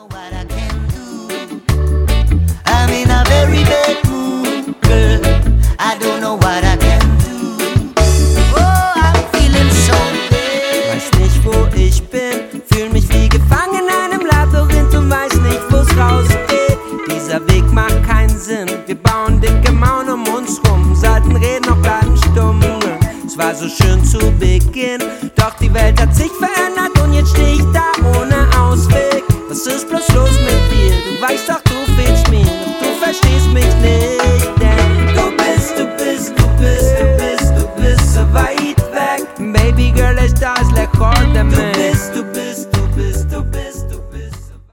know what I can do. I'm in a very bad mood, girl. I don't know what I can do. Oh, I'm feeling so bad. Weiß nicht, wo ich bin, fühl mich wie gefangen in einem Labyrinth und weiß nicht, wo's rausgeht. Dieser Weg macht keinen Sinn, wir bauen dicke Mauern um uns rum, sollten reden, noch bleiben stumm. Es war so schön zu Beginn, doch die Welt hat sich verändert und jetzt steh ich da ohne Ausweg. Was ist bloß los mit dir? Du weißt doch